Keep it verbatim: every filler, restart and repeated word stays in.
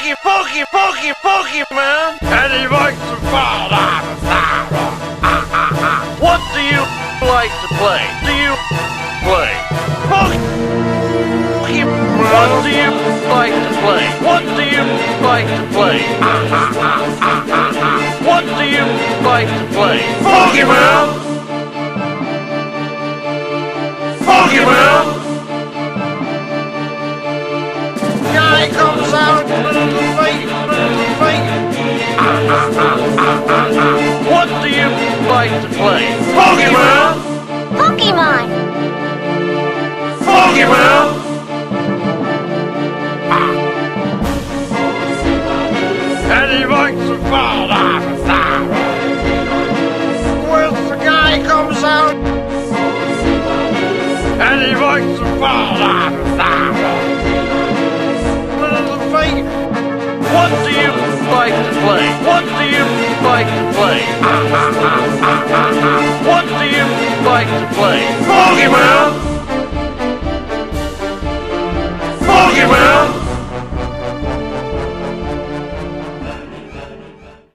Funky, funky, funky, funky, man. And he likes to fall out of sorrow. What do you like to play? Do you play? Funky, man. What do you like to play? What do you like to play? What do you like to play? Funky, man. Funky, man. Guy comes out with a little finger, little finger. What do you like to play? Pokemon! Pokemon! Pokemon! And he likes to fall out of sorrow. Well, the guy comes out and he likes to fall out of sorrow. What do you like to play? What do you like to play? What do you like to play? Pokemon!